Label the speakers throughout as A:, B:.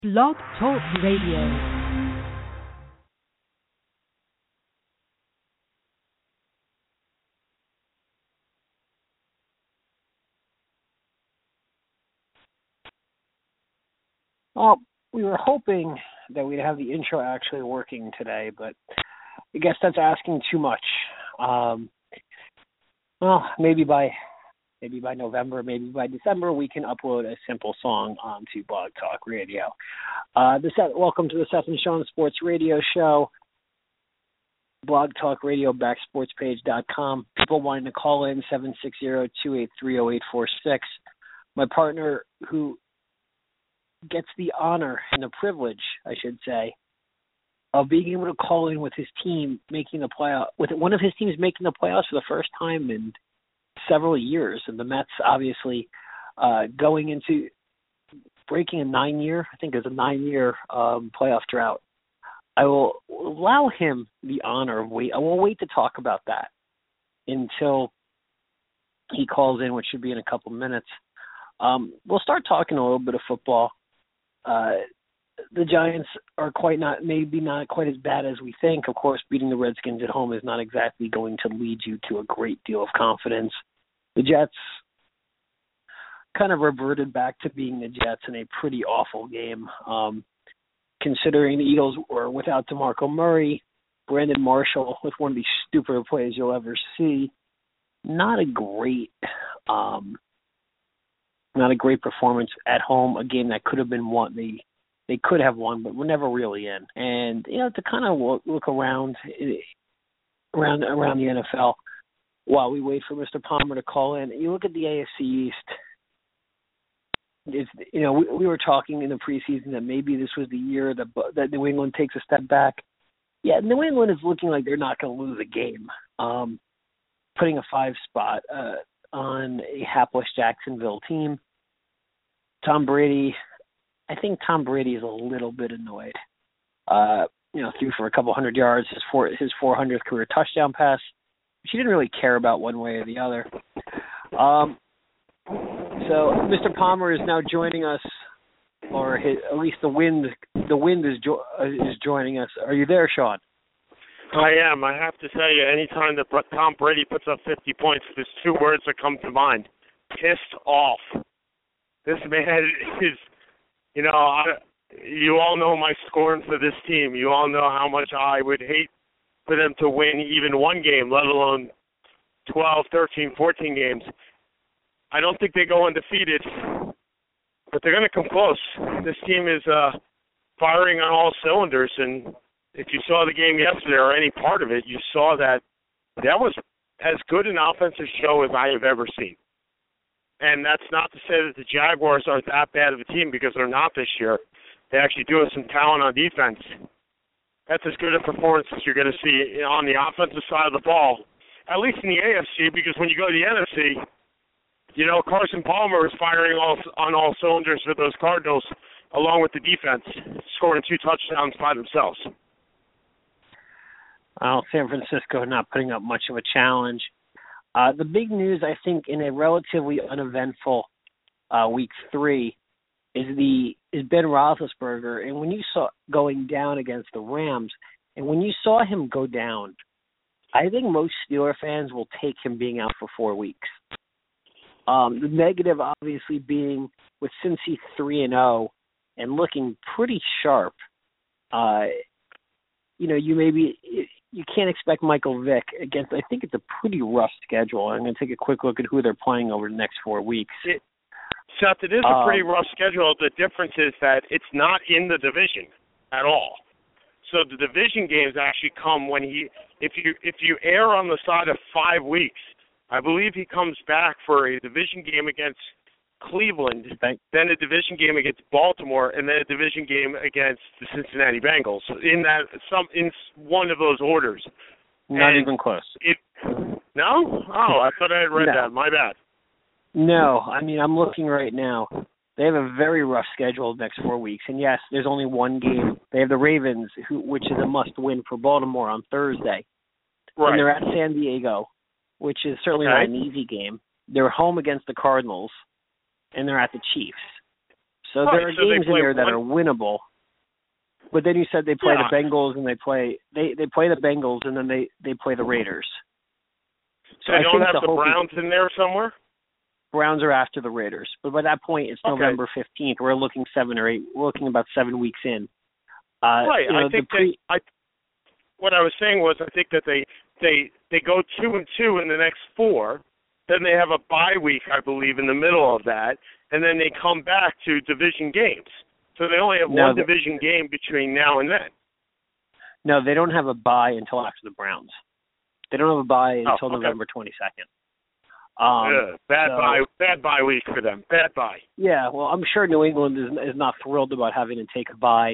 A: Blog Talk Radio.
B: Well, we were hoping that we'd have the intro actually working today, but I guess that's asking too much. Maybe by November, maybe by December, we can upload a simple song onto Blog Talk Radio. Welcome to the Seth and Sean Sports Radio Show. Blog Talk Radio, backsportspage.com. People wanting to call in, 760-283-0846. My partner, who gets the honor and the privilege, I should say, of being able to call in with his team making the playoff, with one of his teams making the playoffs for the first time in several years, and the Mets obviously going into breaking a 9-year playoff drought. I will allow him the honor of I will wait to talk about that until he calls in, which should be in a couple minutes. We'll start talking a little bit of football. The Giants are maybe not quite as bad as we think. Of course, beating the Redskins at home is not exactly going to lead you to a great deal of confidence. The Jets kind of reverted back to being the Jets in a pretty awful game. Considering the Eagles were without DeMarco Murray, Brandon Marshall with one of the stupider plays you'll ever see. Not a great performance at home. A game that could have been won. They could have won, but we're never really in. And to kind of look around the NFL while we wait for Mr. Palmer to call in. You look at the AFC East. We were talking in the preseason that maybe this was the year that New England takes a step back. Yeah, New England is looking like they're not going to lose a game. Putting a 5 spot on a hapless Jacksonville team. Tom Brady, I think Tom Brady is a little bit annoyed. Threw for a couple hundred yards, his 400th career touchdown pass, which he didn't really care about one way or the other. So Mr. Palmer is now joining us, or at least the wind is joining us. Are you there, Sean?
C: I am. I have to tell you, anytime that Tom Brady puts up 50 points, there's 2 words that come to mind: pissed off. This man is, you all know my scorn for this team. You all know how much I would hate for them to win even one game, let alone 12, 13, 14 games. I don't think they go undefeated, but they're going to come close. This team is firing on all cylinders, and if you saw the game yesterday or any part of it, you saw that was as good an offensive show as I have ever seen. And that's not to say that the Jaguars aren't that bad of a team, because they're not this year. They actually do have some talent on defense. That's as good a performance as you're going to see on the offensive side of the ball, at least in the AFC, because when you go to the NFC, Carson Palmer is firing on all cylinders for those Cardinals, along with the defense, scoring 2 touchdowns by themselves.
B: Well, San Francisco not putting up much of a challenge. The big news, I think, in a relatively uneventful week 3 is Ben Roethlisberger. And when you saw going down against the Rams, and when you saw him go down, I think most Steeler fans will take him being out for 4 weeks. The negative, obviously, being with Cincy 3-0 and looking pretty sharp. You can't expect Michael Vick against. I think it's a pretty rough schedule. I'm going to take a quick look at who they're playing over the next 4 weeks.
C: Seth, it is a pretty rough schedule. The difference is that it's not in the division at all. So the division games actually come when if you err on the side of 5 weeks. I believe he comes back for a division game against Cleveland, then a division game against Baltimore, and then a division game against the Cincinnati Bengals. In one of those orders.
B: Not even close.
C: No? Oh, I thought I had read that. My bad.
B: No, I'm looking right now. They have a very rough schedule the next 4 weeks, and yes, there's only one game. They have the Ravens, which is a must-win for Baltimore on Thursday.
C: Right.
B: And they're at San Diego, which is certainly not an easy game. They're home against the Cardinals, and they're at the Chiefs. So there are games in there that are winnable. But then you said they play the Bengals and they play the Bengals and then they play the Raiders.
C: So they don't have the Browns in there somewhere?
B: Browns are after the Raiders. But by that point, it's November 15th. We're looking 7 or 8. We're looking about 7 weeks in.
C: Right. I think what I was saying was I think that they go 2-2 in the next 4. Then they have a bye week, I believe, in the middle of that, and then they come back to division games. So they only have one division game between now and then.
B: No, they don't have a bye until after the Browns. They don't have a bye until November 22nd. Bad bye week for them. Bad bye. Yeah, well, I'm sure New England is not thrilled about having to take a bye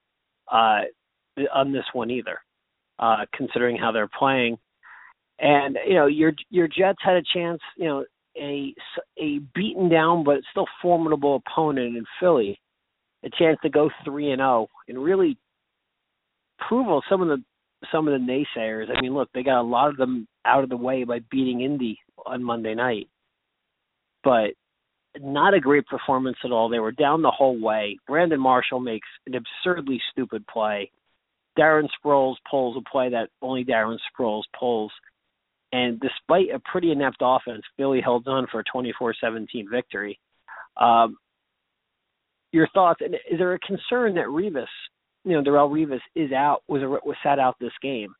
B: on this one either, considering how they're playing. And your Jets had a chance, a beaten down but still formidable opponent in Philly, a chance to go 3-0 and really prove some of the naysayers. I mean, look, they got a lot of them out of the way by beating Indy on Monday night, but not a great performance at all. They were down the whole way. Brandon Marshall makes an absurdly stupid play. Darren Sproles pulls a play that only Darren Sproles pulls. And despite a pretty inept offense, Philly held on for a 24-17 victory. Your thoughts? And is there a concern that Revis, Darrelle Revis, was sat out this game?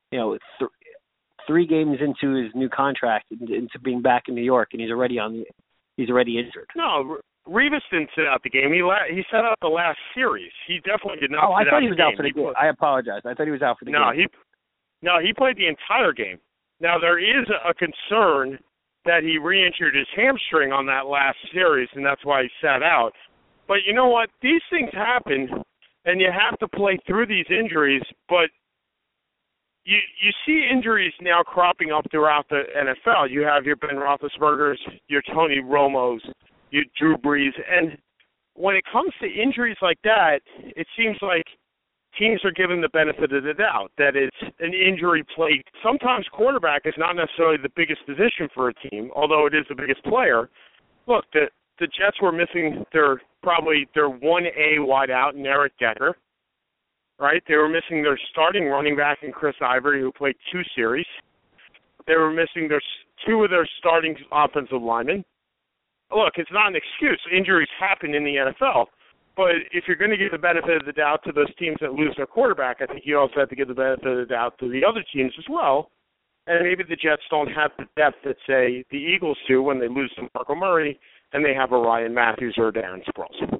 B: 3 games into his new contract, into being back in New York, and he's already injured.
C: No, Revis didn't sit out the game. He sat out the last series. He definitely did not.
B: I thought he was out for the game. I apologize. I thought he was out for the game.
C: He played the entire game. Now, there is a concern that he re-injured his hamstring on that last series, and that's why he sat out. But you know what? These things happen, and you have to play through these injuries. But you see injuries now cropping up throughout the NFL. You have your Ben Roethlisbergers, your Tony Romos, your Drew Brees. And when it comes to injuries like that, it seems like teams are given the benefit of the doubt, that it's an injury plate. Sometimes quarterback is not necessarily the biggest position for a team, although it is the biggest player. Look, the Jets were missing their 1A wideout in Eric Decker, right? They were missing their starting running back in Chris Ivory, who played 2 series. They were missing 2 of their starting offensive linemen. Look, it's not an excuse. Injuries happen in the NFL. But if you're going to give the benefit of the doubt to those teams that lose their quarterback, I think you also have to give the benefit of the doubt to the other teams as well. And maybe the Jets don't have the depth that, say, the Eagles do when they lose to Marco Murray and they have a Ryan Matthews or a Darren Sproles.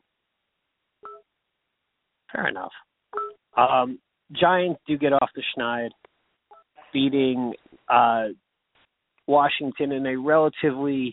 B: Fair enough. Giants do get off the schneid, beating Washington in a relatively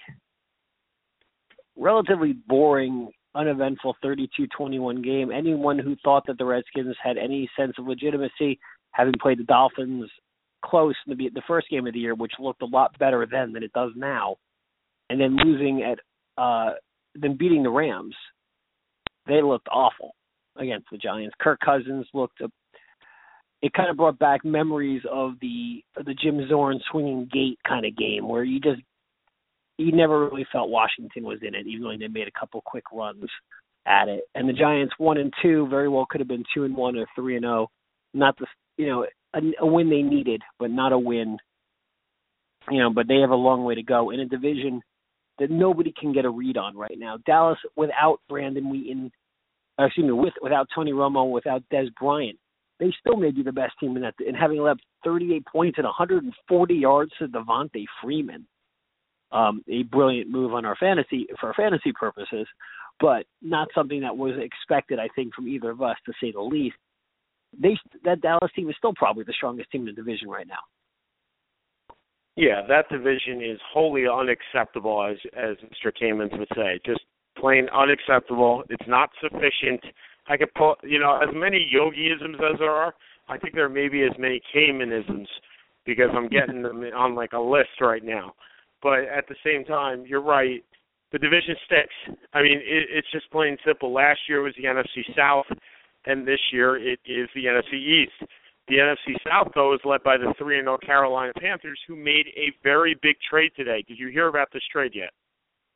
B: boring, uneventful 32-21 game. Anyone who thought that the Redskins had any sense of legitimacy, having played the Dolphins close in the first game of the year, which looked a lot better then than it does now, and then then beating the Rams, they looked awful against the Giants. Kirk Cousins it kind of brought back memories of the Jim Zorn swinging gate kind of game where you never really felt Washington was in it, even though they made a couple quick runs at it. And the Giants 1-2 very well could have been 2-1 or 3-0. Not a win they needed, but not a win. But they have a long way to go in a division that nobody can get a read on right now. Dallas, without Brandon Wheaton, without Tony Romo, without Des Bryant, they still may be the best team in that. And having left 38 points and 140 yards to Devontae Freeman. A brilliant move for our fantasy purposes, but not something that was expected, I think, from either of us, to say the least. That Dallas team is still probably the strongest team in the division right now.
C: Yeah, that division is wholly unacceptable, as Mr. Kamens would say. Just plain unacceptable. It's not sufficient. I could put, as many Yogi-isms as there are, I think there may be as many Kamenisms because I'm getting them on like a list right now. But at the same time, you're right. The division stinks. I mean, it's just plain simple. Last year was the NFC South, and this year it is the NFC East. The NFC South, though, is led by the 3-0 Carolina Panthers, who made a very big trade today. Did you hear about this trade yet?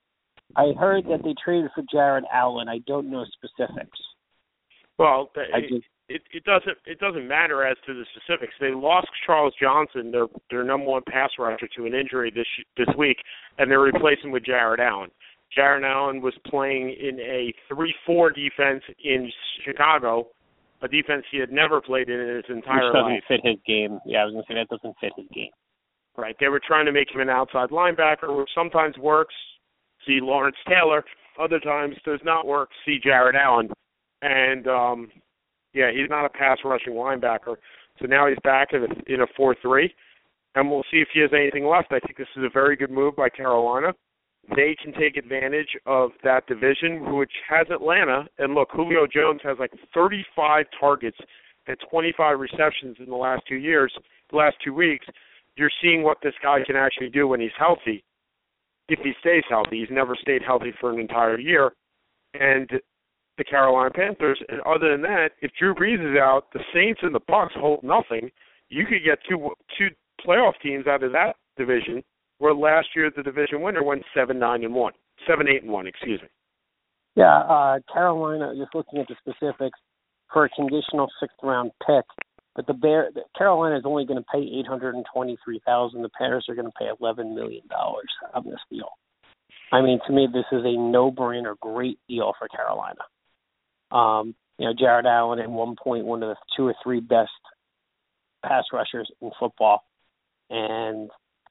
B: I heard that they traded for Jared Allen. I don't know specifics.
C: Well, it doesn't matter as to the specifics. They lost Charles Johnson, their number one pass rusher, to an injury this week, and they're replacing with Jared Allen. Jared Allen was playing in a 3-4 defense in Chicago, a defense he had never played in his entire life.
B: Which doesn't fit his game. Yeah, I was going to say that doesn't fit his game.
C: Right. They were trying to make him an outside linebacker, which sometimes works. See Lawrence Taylor. Other times does not work. See Jared Allen. And, he's not a pass-rushing linebacker. So now he's back in a 4-3, and we'll see if he has anything left. I think this is a very good move by Carolina. They can take advantage of that division, which has Atlanta. And look, Julio Jones has like 35 targets and 25 receptions in the last 2 weeks. You're seeing what this guy can actually do when he's healthy, if he stays healthy. He's never stayed healthy for an entire year. And the Carolina Panthers, and other than that, if Drew Brees is out, the Saints and the Bucs hold nothing. You could get two playoff teams out of that division, where last year the division winner went 7-8-1, excuse me.
B: Yeah, Carolina, just looking at the specifics, for a conditional 6th-round pick, but Carolina is only going to pay $823,000. The Panthers are going to pay $11 million on this deal. I mean, to me, this is a no-brainer, great deal for Carolina. Jared Allen at one point one of the 2 or 3 best pass rushers in football, and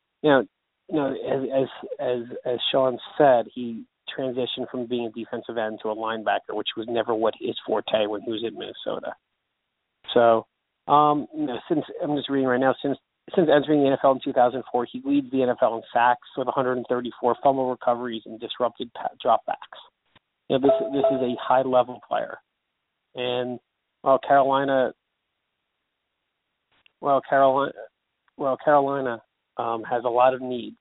B: as Sean said, he transitioned from being a defensive end to a linebacker, which was never what his forte when he was in Minnesota. So, since I'm just reading right now, since entering the NFL in 2004, he leads the NFL in sacks with 134 fumble recoveries and disrupted dropbacks. This is a high-level player, and Carolina has a lot of needs.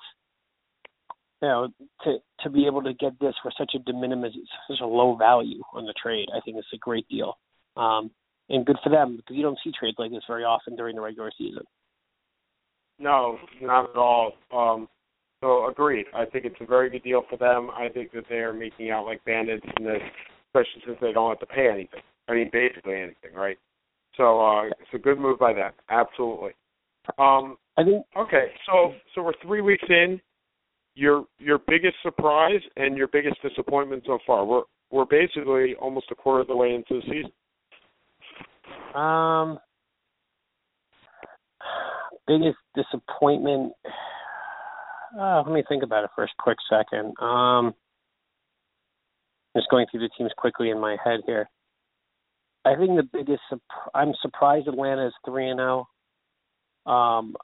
B: To be able to get this for such a de minimis, such a low value on the trade, I think it's a great deal, and good for them because you don't see trades like this very often during the regular season.
C: No, not at all. So agreed. I think it's a very good deal for them. I think that they are making out like bandits in this, especially since they don't have to pay anything. I mean, basically anything, right? So it's a good move by them. Absolutely.
B: I think.
C: Okay, so we're 3 weeks in. Your biggest surprise and your biggest disappointment so far. We're basically almost a quarter of the way into the season.
B: Biggest disappointment. Let me think about it for a quick second. Just going through the teams quickly in my head here. I think the biggest. I'm surprised Atlanta is 3-0. I'm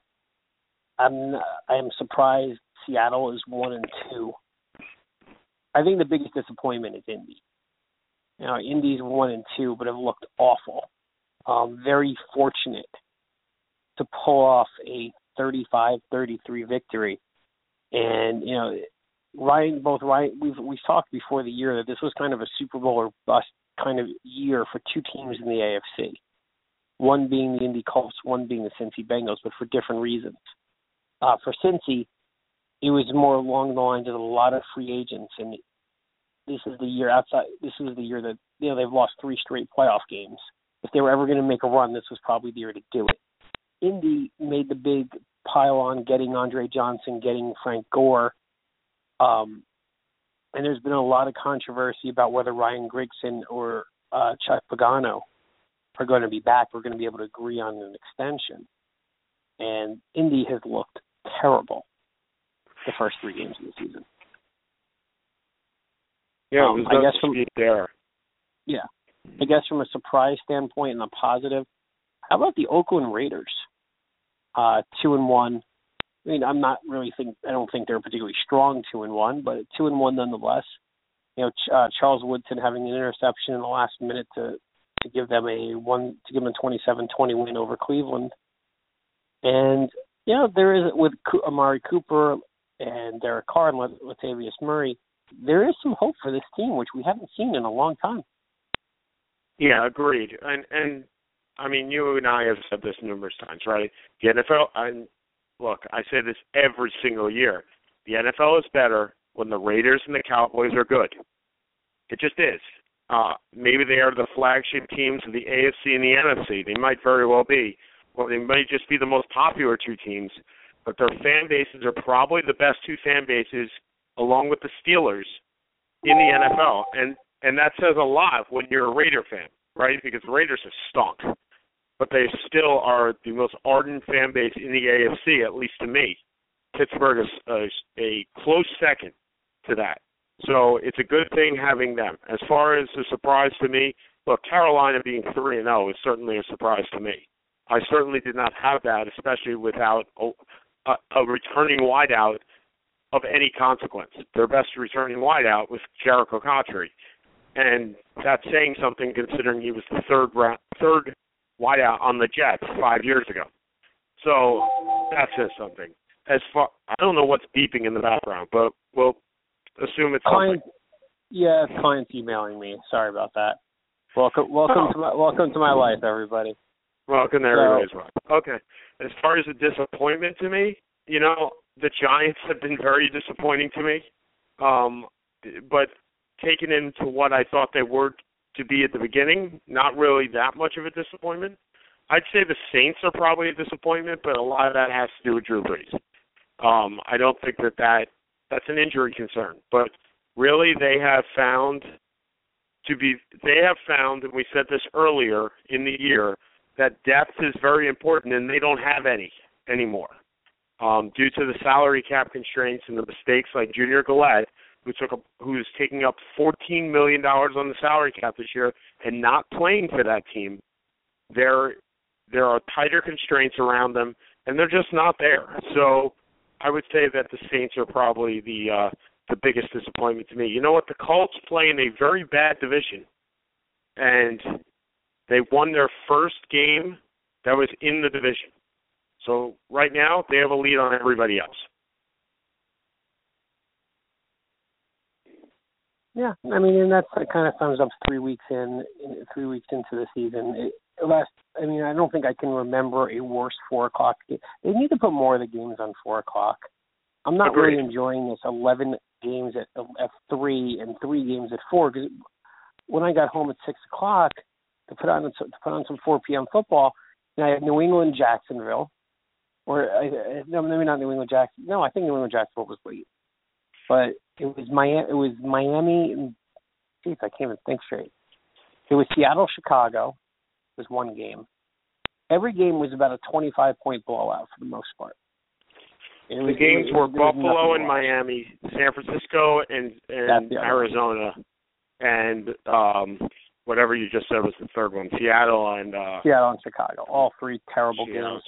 B: surprised Seattle is 1-2. I think the biggest disappointment is Indy. Indy's 1-2, but have looked awful. Very fortunate to pull off a 35-33 victory. And, Ryan, we've talked before the year that this was kind of a Super Bowl or bust kind of year for 2 teams in the AFC. One being the Indy Colts, one being the Cincy Bengals, but for different reasons. For Cincy, it was more along the lines of a lot of free agents, and this was the year that they've lost 3 straight playoff games. If they were ever going to make a run, this was probably the year to do it. Indy made the big pile on getting Andre Johnson, getting Frank Gore, and there's been a lot of controversy about whether Ryan Grigson or Chuck Pagano are going to be back. We're going to be able to agree on an extension. And Indy has looked terrible the first 3 games of the season.
C: Yeah, it was
B: I guess from
C: there.
B: Yeah, I guess from a surprise standpoint and a positive, how about the Oakland Raiders? 2-1. I mean, I don't think they're particularly strong 2-1, but 2-1 nonetheless. Charles Woodson having an interception in the last minute to give them a 27-20 win over Cleveland. And there is, with Amari Cooper and Derek Carr and Latavius Murray, there is some hope for this team, which we haven't seen in a long time.
C: Yeah, agreed. And I mean, you and I have said this numerous times, right? The NFL, look, I say this every single year. The NFL is better when the Raiders and the Cowboys are good. It just is. Maybe they are the flagship teams of the AFC and the NFC. They might very well be. Well, they might just be the most popular two teams, but their fan bases are probably the best two fan bases, along with the Steelers, in the NFL. And that says a lot when you're a Raider fan, right? Because the Raiders have stunk. But they still are the most ardent fan base in the AFC, at least to me. Pittsburgh is a close second to that. So it's a good thing having them. As far as a surprise to me, look, Carolina being 3-0 is certainly a surprise to me. I certainly did not have that, especially without a returning wideout of any consequence. Their best returning wideout was Jericho Cotchery. And that's saying something considering he was the third wideout on the Jets 5 years ago. So that says something. I don't know what's beeping in the background, but we'll assume it's something.
B: Yeah, client's emailing me. Sorry about that. Welcome to my life, everybody.
C: Welcome to everybody's life. Okay. As far as a disappointment to me, the Giants have been very disappointing to me. But taken into what I thought they were to be at the beginning, not really that much of a disappointment. I'd say the Saints are probably a disappointment, but a lot of that has to do with Drew Brees. I don't think that's an injury concern. But really they have found, and we said this earlier in the year, that depth is very important, and they don't have any anymore. Due to the salary cap constraints and the mistakes like Junior Galette, who's taking up $14 million on the salary cap this year and not playing for that team, there are tighter constraints around them, and they're just not there. So I would say that the Saints are probably the biggest disappointment to me. You know what? The Colts play in a very bad division, and they won their first game that was in the division. So right now, they have a lead on everybody else.
B: Yeah, I mean, and that kind of sums up 3 weeks into the season. I don't think I can remember a worse 4 o'clock game. They need to put more of the games on 4 o'clock. I'm not really enjoying this 11 games at 3 and 3 games at 4, because when I got home at 6 o'clock to put on some 4 p.m. football, I had New England Jacksonville, maybe not New England Jackson. No, I think New England Jacksonville was late, but it was Miami. Geez, I can't even think straight. It was Seattle, Chicago. Was one game. Every game was about a 25-point blowout for the most part.
C: The games were Buffalo and Miami, San Francisco and Arizona, and whatever you just said was the third one, Seattle and
B: Chicago. All 3 terrible games.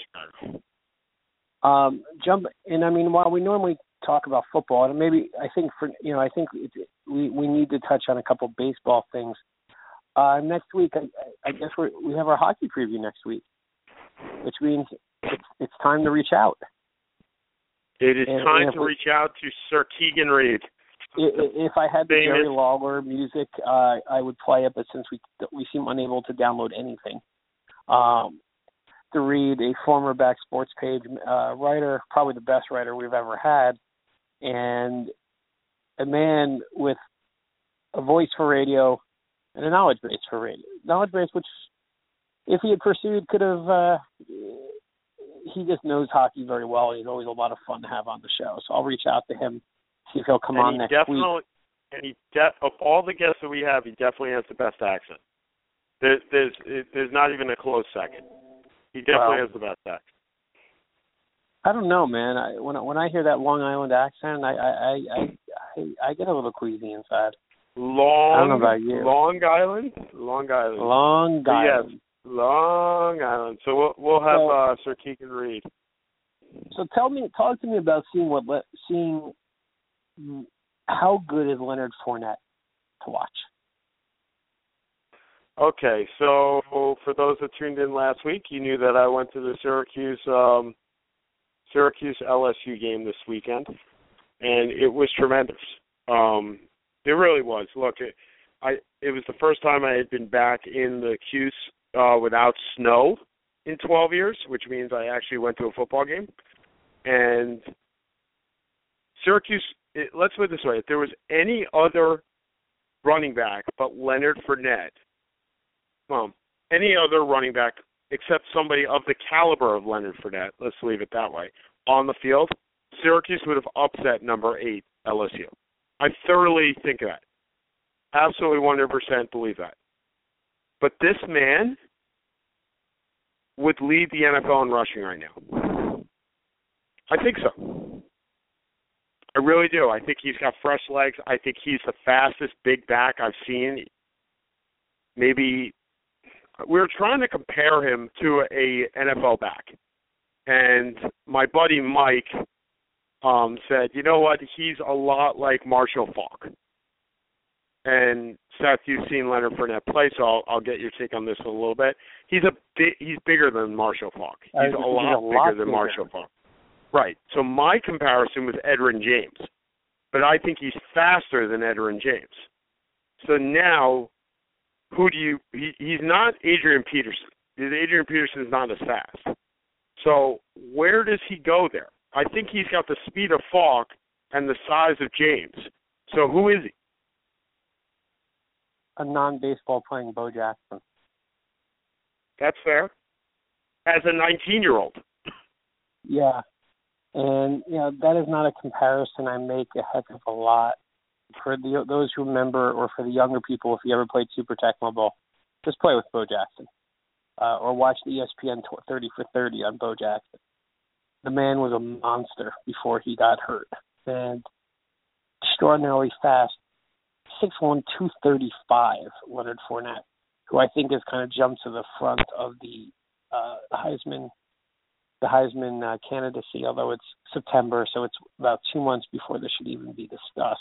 B: While we normally talk about football, and maybe I think we need to touch on a couple of baseball things. Next week, I guess we have our hockey preview next week, which means it's time to reach out.
C: It is time to reach out to Sir Keegan Reed.
B: If I had the Jerry Lawler music, I would play it, but since we seem unable to download anything, to Reed, a former Back Sports Page writer, probably the best writer we've ever had, and a man with a voice for radio and a knowledge base for radio. Knowledge base, which, if he had pursued, could have. He just knows hockey very well. He's always a lot of fun to have on the show. So I'll reach out to him, see if he'll come on next week.
C: And of all the guests that we have, he definitely has the best accent. There's not even a close second. He definitely has the best accent.
B: I don't know, man. When I hear that Long Island accent, I get a little queasy inside. I don't know about you.
C: Long Island. Yes, Long Island. So we'll have Sir Keegan Reed.
B: So talk to me about seeing how good is Leonard Fournette to watch.
C: Okay, so for those that tuned in last week, you knew that I went to the Syracuse LSU game this weekend, and it was tremendous. It really was. Look, it was the first time I had been back in the Cuse without snow in 12 years, which means I actually went to a football game. And Syracuse let's put it this way. If there was any other running back but Leonard Fournette, well, any other running back except somebody of the caliber of Leonard Fournette, let's leave it that way, on the field, Syracuse would have upset number 8 LSU. I thoroughly think of that. Absolutely 100% believe that. But this man would lead the NFL in rushing right now. I think so. I really do. I think he's got fresh legs. I think he's the fastest big back I've seen. Maybe we were trying to compare him to a NFL back. And my buddy Mike said, you know what, he's a lot like Marshall Faulk. And Seth, you've seen Leonard Fournette play, so I'll get your take on this a little bit. He's bigger than Marshall Faulk. He's a lot bigger than Marshall Faulk. Right. So my comparison was Edgerrin James, but I think he's faster than Edgerrin James. So now, he's not Adrian Peterson. Adrian Peterson is not as fast. So where does he go there? I think he's got the speed of Faulk and the size of James. So who is he?
B: A non-baseball playing Bo Jackson.
C: That's fair. As a 19-year-old.
B: Yeah. And, that is not a comparison I make a heck of a lot. For those who remember, or for the younger people, if you ever played Super Tecmo Bowl, just play with Bo Jackson. Or watch the ESPN 30 for 30 on Bo Jackson. The man was a monster before he got hurt. And extraordinarily fast. 6'1", 235, Leonard Fournette, who I think has kind of jumped to the front of the Heisman candidacy, although it's September, so it's about 2 months before this should even be discussed.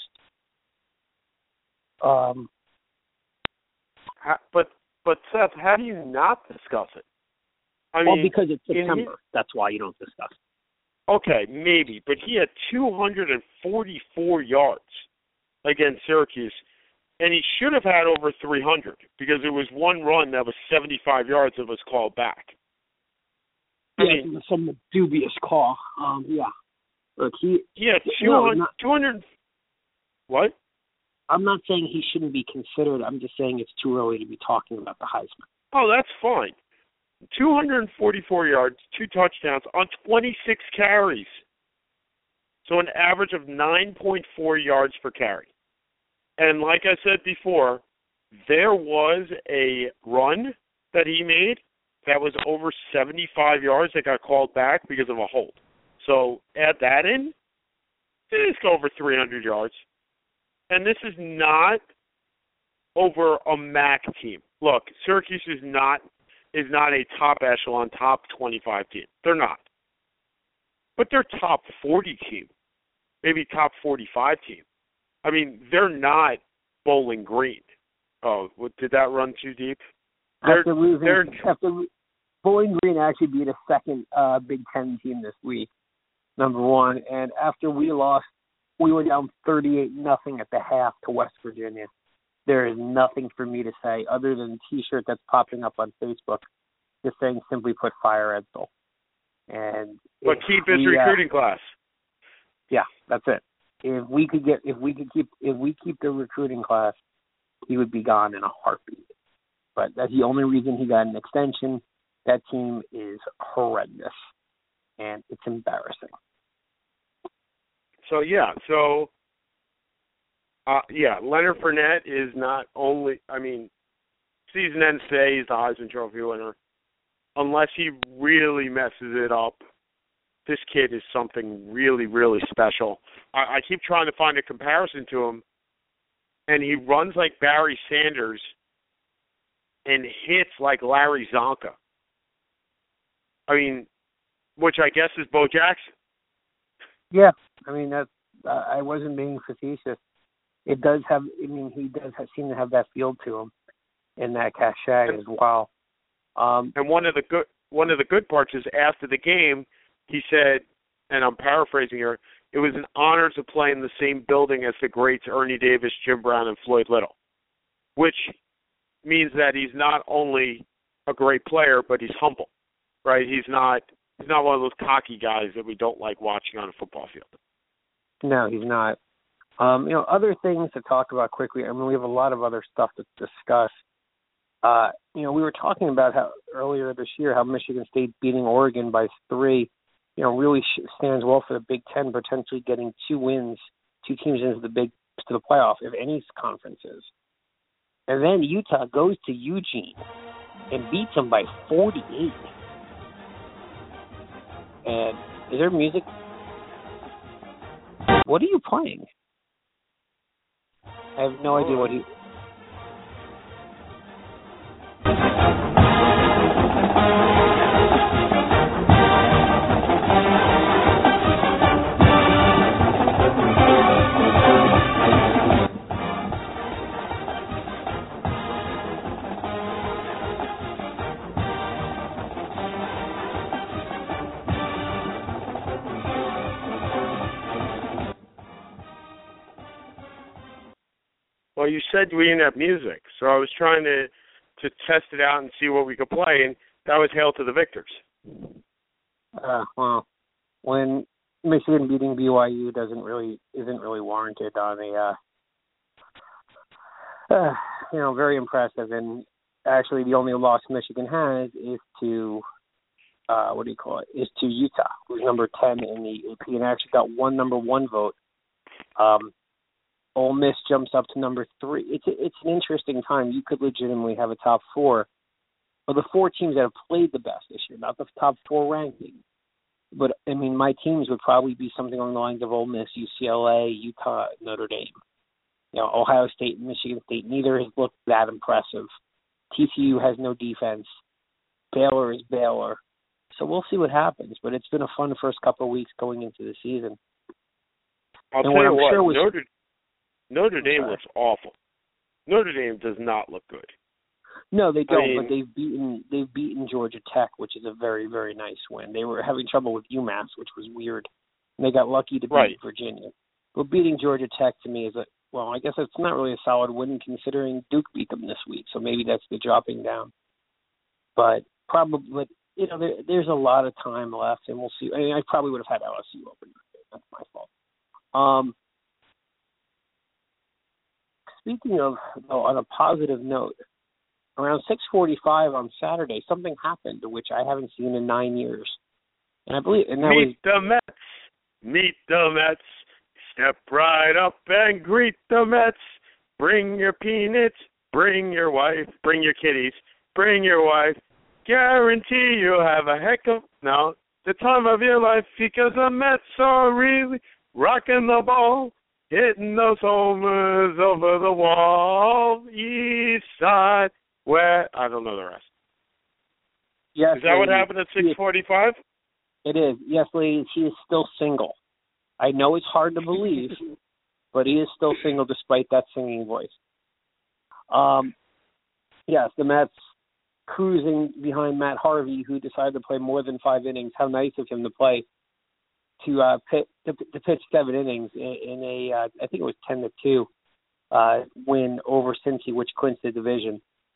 C: But Seth, how do you not discuss it? I mean,
B: because it's September. That's why you don't discuss it.
C: Okay, maybe, but he had 244 yards against Syracuse, and he should have had over 300 because there was one run that was 75 yards that was called back. I mean,
B: some dubious call. Yeah. Look, he
C: had 200. What?
B: I'm not saying he shouldn't be considered. I'm just saying it's too early to be talking about the Heisman.
C: Oh, that's fine. 244 yards, 2 touchdowns on 26 carries. So an average of 9.4 yards per carry. And like I said before, there was a run that he made that was over 75 yards that got called back because of a hold. So add that in, it's over 300 yards. And this is not over a MAC team. Look, Syracuse is not a top echelon, top 25 team. They're not. But they're top 40 team, maybe top 45 team. I mean, they're not Bowling Green. Oh, did that run too deep?
B: After Bowling Green actually beat a second Big Ten team this week, number one. And after we lost, we were down 38-0 at the half to West Virginia. There is nothing for me to say other than a T-shirt that's popping up on Facebook just saying simply put fire Edsel.
C: But keep his recruiting class.
B: Yeah, that's it. If we keep the recruiting class, he would be gone in a heartbeat. But that's the only reason he got an extension. That team is horrendous, and it's embarrassing.
C: So Leonard Fournette is not only. I mean, season ends today. He's the Heisman Trophy winner. Unless he really messes it up, this kid is something really, really special. I keep trying to find a comparison to him, and he runs like Barry Sanders and hits like Larry Zonka. I mean, which I guess is Bo Jackson.
B: Yeah, I mean, I wasn't being facetious. It does have. I mean, he does seem to have that feel to him, and that cachet as well.
C: And one of the good parts is after the game, he said, and I'm paraphrasing here, it was an honor to play in the same building as the greats Ernie Davis, Jim Brown, and Floyd Little, which means that he's not only a great player, but he's humble, right? He's not one of those cocky guys that we don't like watching on a football field.
B: No, he's not. Other things to talk about quickly. I mean, we have a lot of other stuff to discuss. We were talking about how earlier this year how Michigan State beating Oregon by 3, really stands well for the Big Ten potentially getting 2 wins, 2 teams into the playoff if any conferences. And then Utah goes to Eugene and beats them by 48. And is there music? What are you playing? I have no idea what he...
C: Well, you said we didn't have music, so I was trying to test it out and see what we could play, and that was Hail to the Victors.
B: Well, when Michigan beating BYU isn't really warranted on a very impressive, and actually the only loss Michigan has is to is to Utah, who's number 10 in the AP, and actually got one number 1 vote. Ole Miss jumps up to number 3. It's an interesting time. You could legitimately have a top 4 of the 4 teams that have played the best this year, not the top 4 ranking. But, I mean, my teams would probably be something along the lines of Ole Miss, UCLA, Utah, Notre Dame. Ohio State and Michigan State, neither has looked that impressive. TCU has no defense. Baylor is Baylor. So we'll see what happens. But it's been a fun first couple of weeks going into the season.
C: I'll tell you what, Notre Dame looks awful. Notre Dame does not look good.
B: No, they don't. But they've beaten Georgia Tech, which is a very, very nice win. They were having trouble with UMass, which was weird. And they got lucky to beat Virginia. But beating Georgia Tech to me is I guess it's not really a solid win considering Duke beat them this week. So maybe that's the dropping down. But probably, there's a lot of time left, and we'll see. I mean, I probably would have had LSU open. That's my fault. Speaking of, on a positive note, around 6:45 on Saturday, something happened which I haven't seen in 9 years, and I believe, and that
C: Meet the Mets. Meet the Mets. Step right up and greet the Mets. Bring your peanuts. Bring your wife. Bring your kitties. Bring your wife. Guarantee you'll have a heck of the time of your life because the Mets are really rocking the ball. Hitting those homers over the wall, east side, where I don't know the rest.
B: Yes,
C: is that what happened at 6:45?
B: It is. Yes, ladies, he is still single. I know it's hard to believe, but he is still single despite that singing voice. Yes, the Mets cruising behind Matt Harvey, who decided to play more than 5 innings. How nice of him to play. To pitch 7 innings in a I think it was 10-2 win over Cincy, which clinched the division.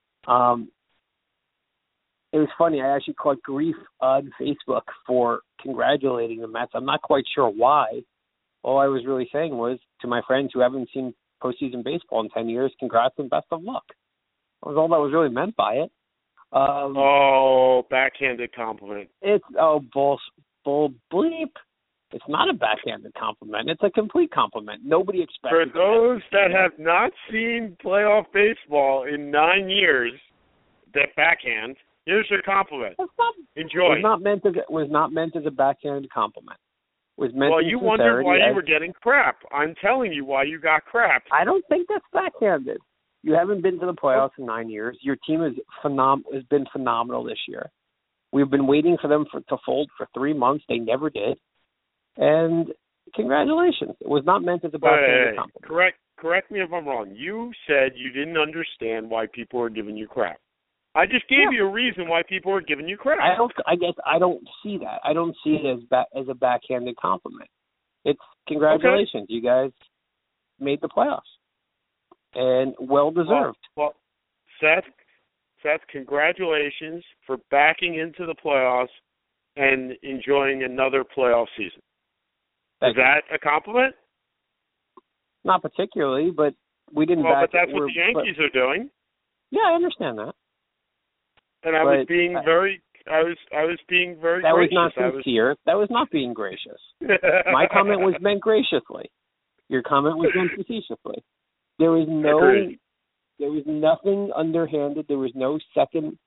B: It was funny. I actually caught grief on Facebook for congratulating the Mets. I'm not quite sure why. All I was really saying was to my friends who haven't seen postseason baseball in 10 years, congrats and best of luck. That was all that was really meant by it.
C: Backhanded compliment.
B: It's bull bleep. It's not a backhanded compliment. It's a complete compliment. Nobody expected.
C: For those that have not seen playoff baseball in 9 years, that backhand, here's your compliment. Enjoy.
B: It was not meant as a backhanded compliment. It was meant
C: you wondered why you were getting crap. I'm telling you why you got crap.
B: I don't think that's backhanded. You haven't been to the playoffs in 9 years. Your team has been phenomenal this year. We've been waiting for them to fold for 3 months. They never did. And congratulations. It was not meant as a backhanded compliment.
C: Correct me if I'm wrong. You said you didn't understand why people were giving you crap. I just gave you a reason why people were giving you crap.
B: I guess I don't see that. I don't see it as a backhanded compliment. It's congratulations. Okay. You guys made the playoffs. And well deserved.
C: Well, Seth, congratulations for backing into the playoffs and enjoying another playoff season. Is that a compliment?
B: Not particularly, but we didn't.
C: Well, but that's what the Yankees are doing.
B: Yeah, I understand that.
C: And I was being very gracious.
B: That was not sincere. That was not being gracious. My comment was meant graciously. Your comment was meant facetiously. There was nothing underhanded. There was no second,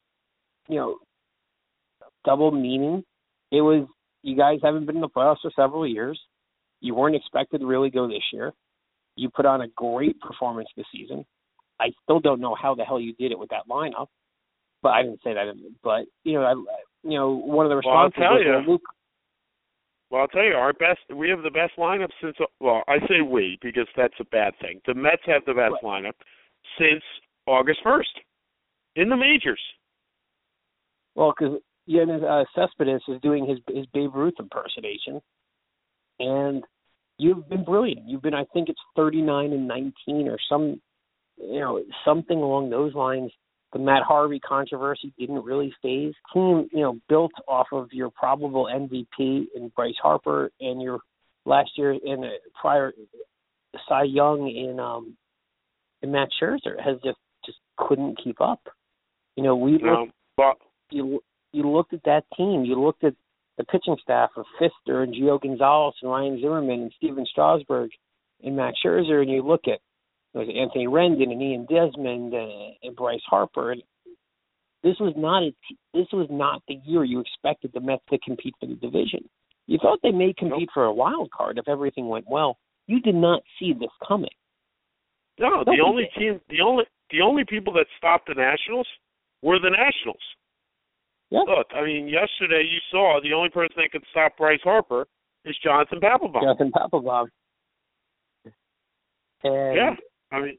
B: double meaning. It was, you guys haven't been in the playoffs for several years. You weren't expected to really go this year. You put on a great performance this season. I still don't know how the hell you did it with that lineup. But I didn't say that. But one of the responses was Luke.
C: Well, I'll tell you, we have the best lineup since. Well, I say we because that's a bad thing. The Mets have the best lineup since August 1st in the majors.
B: Well, because Cespedes is doing his Babe Ruth impersonation, and you've been brilliant. You've been, I think it's 39-19 or something along those lines. The Matt Harvey controversy didn't really phase. Team, built off of your probable MVP in Bryce Harper and your last year in prior Cy Young in Matt Scherzer has just couldn't keep up. You looked at that team. You looked at the pitching staff of Fister and Gio Gonzalez and Ryan Zimmerman and Steven Strasburg and Matt Scherzer, and you look at Anthony Rendon and Ian Desmond and Bryce Harper. And this was not the year you expected the Mets to compete for the division. You thought they may compete for a wild card if everything went well. You did not see this coming.
C: No, the only people that stopped the Nationals were the Nationals.
B: Yeah.
C: Look, I mean, yesterday you saw the only person that could stop Bryce Harper is Jonathan Papelbon. And I mean,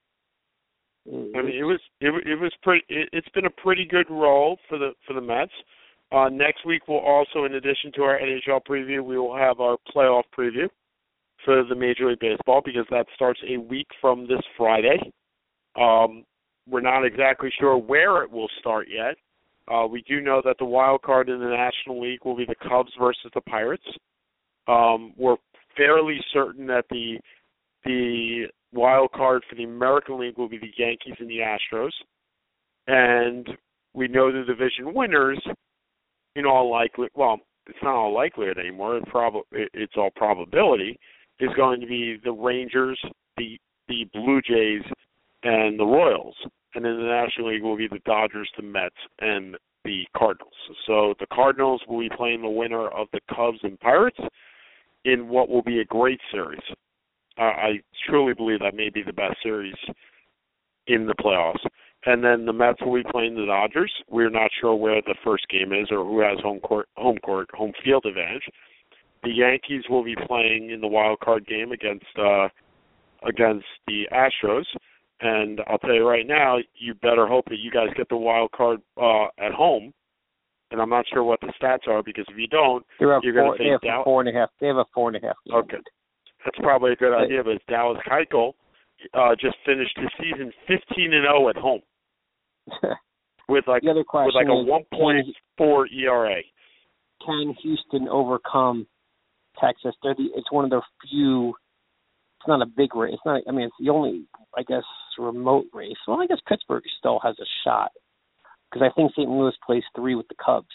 C: it was pretty. It's been a pretty good role for the Mets. Next week we'll also, in addition to our NHL preview, we will have our playoff preview for the Major League Baseball because that starts a week from this Friday. We're not exactly sure where it will start yet. We do know that the wild card in the National League will be the Cubs versus the Pirates. We're fairly certain that the wild card for the American League will be the Yankees and the Astros. And we know the division winners, in all likelihood, well, it's not all likelihood anymore, it's all probability, is going to be the Rangers, the Blue Jays, and the Royals. And in the National League will be the Dodgers, the Mets, and the Cardinals. So the Cardinals will be playing the winner of the Cubs and Pirates in what will be a great series. I truly believe that may be the best series in the playoffs. And then the Mets will be playing the Dodgers. We're not sure where the first game is or who has home field advantage. The Yankees will be playing in the wild card game against the Astros. And I'll tell you right now, you better hope that you guys get the wild card at home. And I'm not sure what the stats are because if you don't, you're going to face Dallas.
B: They have a 4.5 game.
C: Okay. That's probably a good idea, but Dallas Keuchel just finished his season 15-0 at home with like a 1.4 ERA.
B: Can Houston overcome Texas? It's one of the few. It's not a big race. It's not. I mean, it's the only, I guess, remote race. Well, I guess Pittsburgh still has a shot because I think St. Louis plays 3 with the Cubs.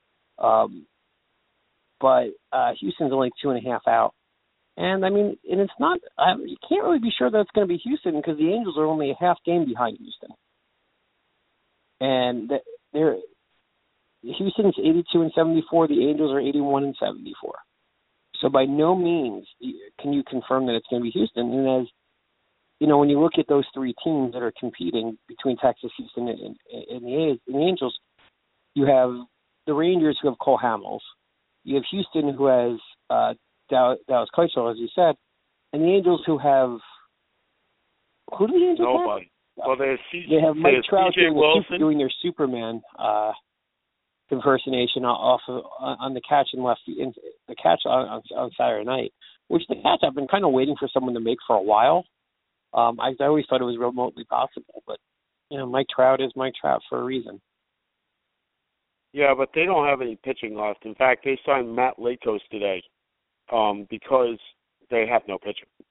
B: But Houston's only 2.5 out. And, I mean, and it's not you can't really be sure that it's going to be Houston because the Angels are only a half game behind Houston. And Houston's 82-74. The Angels are 81-74. So by no means can you confirm that it's going to be Houston. And as you know, when you look at those 3 teams that are competing between Texas, Houston, and the Angels, you have the Rangers who have Cole Hamels. You have Houston who has Dallas Keuchel, as you said, and the Angels who have who do the Angels
C: Nobody.
B: have?
C: Well,
B: they have Mike Trout doing their Superman impersonation on the catch and left the catch on Saturday night, which the catch I've been kind of waiting for someone to make for a while. I always thought it was remotely possible, but Mike Trout is Mike Trout for a reason.
C: Yeah, but they don't have any pitching left. In fact, they signed Matt Latos today because they have no pitching.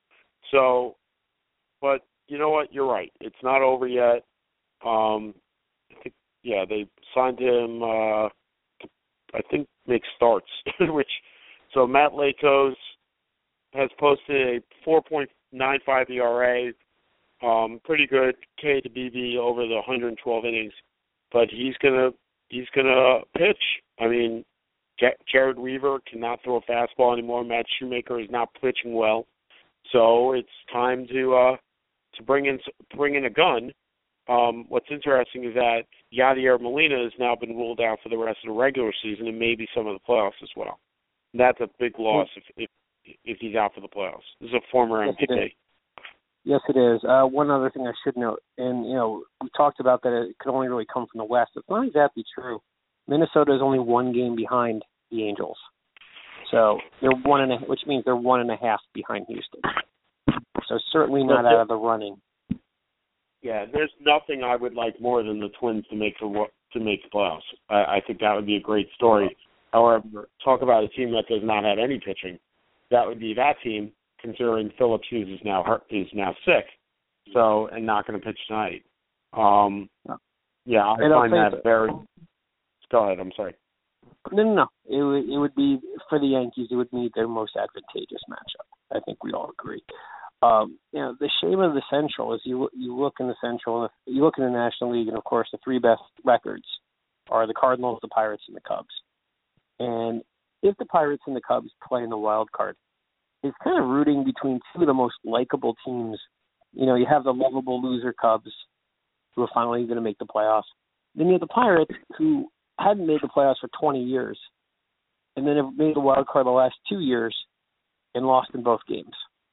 C: So, but you know what? You're right. It's not over yet. I think, they signed him, I think, make starts, so Matt Lakos has posted a 4.95 ERA, pretty good K to BB over the 112 innings, but he's gonna pitch. I mean, Jared Weaver cannot throw a fastball anymore. Matt Shoemaker is not pitching well, so it's time to bring in a gun. What's interesting is that Yadier Molina has now been ruled out for the rest of the regular season and maybe some of the playoffs as well. And that's a big loss if he's out for the playoffs. This is a former MVP.
B: Yes, it is. One other thing I should note, and we talked about that it could only really come from the West. It's not exactly true. Minnesota is only one game behind the Angels, so they're which means they're 1.5 behind Houston. So certainly not out of the running.
C: Yeah, there's nothing I would like more than the Twins to make the playoffs. I think that would be a great story. However, talk about a team that does not have any pitching. That would be that team, considering Phillips Hughes is now sick, so and not going to pitch tonight. I find that very. Go ahead. I'm sorry.
B: No. It would be for the Yankees. It would be their most advantageous matchup. I think we all agree. The shame of the Central is you look in the Central, you look in the National League, and of course the three best records are the Cardinals, the Pirates, and the Cubs. And if the Pirates and the Cubs play in the wild card, it's kind of rooting between two of the most likable teams. You have the lovable loser Cubs, who are finally going to make the playoffs. Then you have the Pirates, who hadn't made the playoffs for 20 years, and then have made the wild card the last 2 years and lost in both games.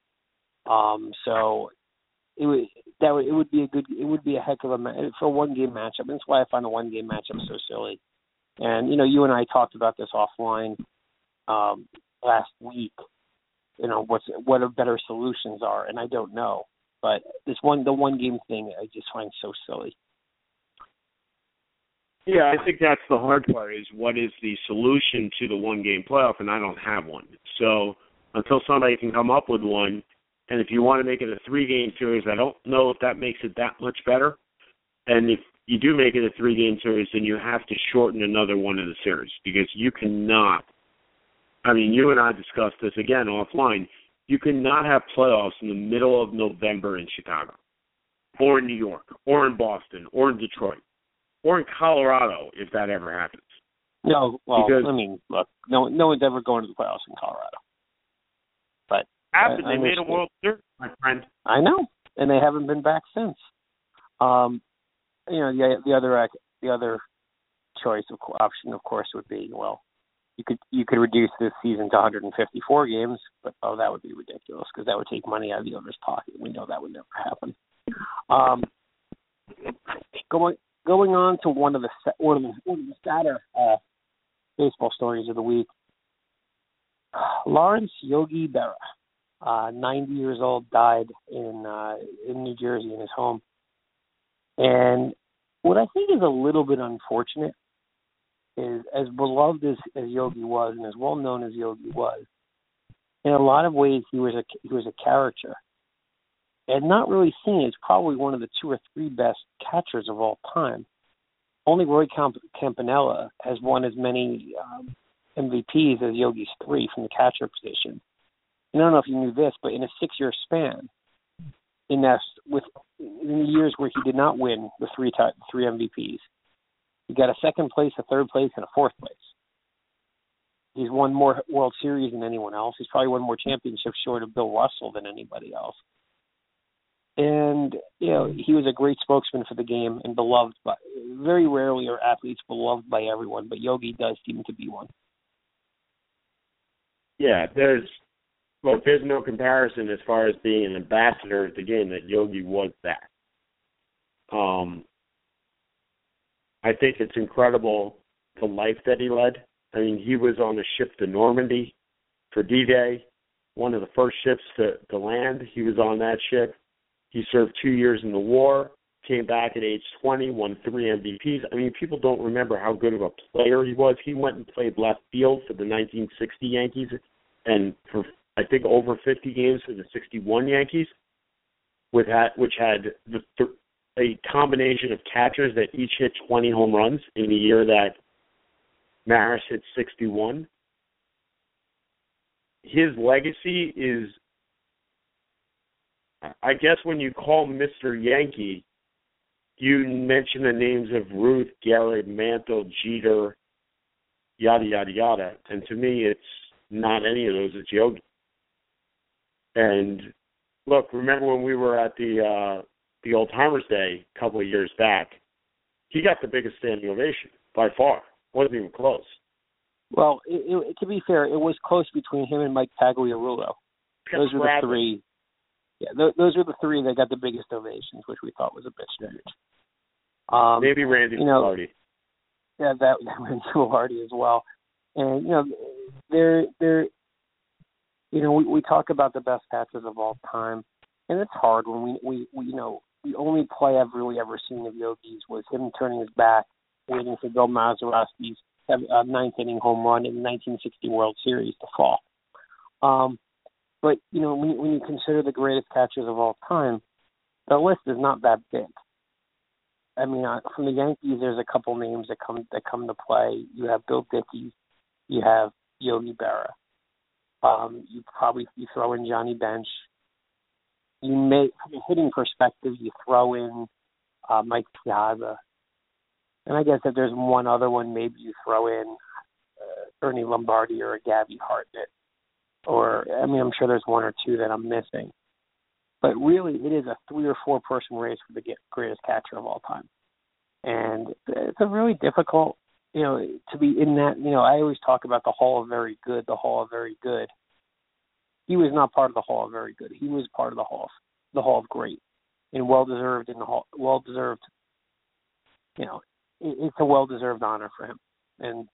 B: So it would be a heck of a one-game matchup. And that's why I find a one-game matchup so silly. And you and I talked about this offline last week. What are better solutions are, and I don't know. But the one-game thing I just find so silly.
C: Yeah, I think that's the hard part. Is what is the solution to the one-game playoff, and I don't have one. So until somebody can come up with one. And if you want to make it a 3-game series, I don't know if that makes it that much better. And if you do make it a 3-game series, then you have to shorten another one of the series because you cannot. I mean, you and I discussed this again offline. You cannot have playoffs in the middle of November in Chicago or in New York or in Boston or in Detroit or in Colorado if that ever happens.
B: No, well, look, no one's ever going to the playoffs in Colorado. But
C: they made a World Series, my friend.
B: I know, and they haven't been back since. The other choice option, of course, would be you could reduce this season to 154 games, but that would be ridiculous because that would take money out of the owner's pocket. We know that would never happen. Going on to one of the sadder baseball stories of the week. Lawrence Yogi Berra, 90 years old, died in New Jersey in his home. And what I think is a little bit unfortunate is, as beloved as Yogi was and as well known as Yogi was, in a lot of ways he was a character and not really seen as probably one of the 2 or 3 best catchers of all time. Only Roy Campanella has won as many MVPs as Yogi's 3 from the catcher position. And I don't know if you knew this, but in a 6-year span, in the years where he did not win the 3 MVPs, he got a 2nd place, a 3rd place, and a 4th place. He's won more World Series than anyone else. He's probably won more championships short of Bill Russell than anybody else. And, he was a great spokesman for the game and beloved by, very rarely are athletes beloved by everyone, but Yogi does seem to be one.
C: Yeah, there's no comparison as far as being an ambassador of the game that Yogi was that. I think it's incredible the life that he led. I mean, he was on a ship to Normandy for D-Day, one of the first ships to land. He was on that ship. He served 2 years in the war, came back at age 20, won 3 MVPs. I mean, people don't remember how good of a player he was. He went and played left field for the 1960 Yankees and for I think, over 50 games for the 61 Yankees, which had a combination of catchers that each hit 20 home runs in the year that Maris hit 61. His legacy is, I guess when you call Mr. Yankee, you mention the names of Ruth, Garrett, Mantle, Jeter, yada, yada, yada. And to me, it's not any of those. It's Yogi. And look, remember when we were at the Old Timers Day a couple of years back, he got the biggest standing ovation by far. Wasn't even close.
B: Well, to be fair, it was close between him and Mike Tagliarulo. Those were the three. Yeah, those were the three that got the biggest ovations, which we thought was a bit strange.
C: Maybe Randy Gilardi.
B: Yeah, that Randy Gilardi as well. And they're we talk about the best catchers of all time, and it's hard when we the only play I've really ever seen of Yogi's was him turning his back, waiting for Bill Mazeroski's ninth inning home run in the 1960 World Series to fall. But when you consider the greatest catchers of all time, the list is not that big. I mean, from the Yankees, there's a couple names that come to play. You have Bill Dickey, you have Yogi Berra. You throw in Johnny Bench. You may, from a hitting perspective, you throw in Mike Piazza. And I guess if there's one other one, maybe you throw in Ernie Lombardi or a Gabby Hartnett. I'm sure there's one or two that I'm missing. But really, it is a 3 or 4 person race for the greatest catcher of all time. And it's a really difficult, to be in that. I always talk about the Hall of Very Good, the Hall of Very Good. He was not part of the Hall of Very Good. He was part of the Hall of Great, and well-deserved. It's a well-deserved honor for him. And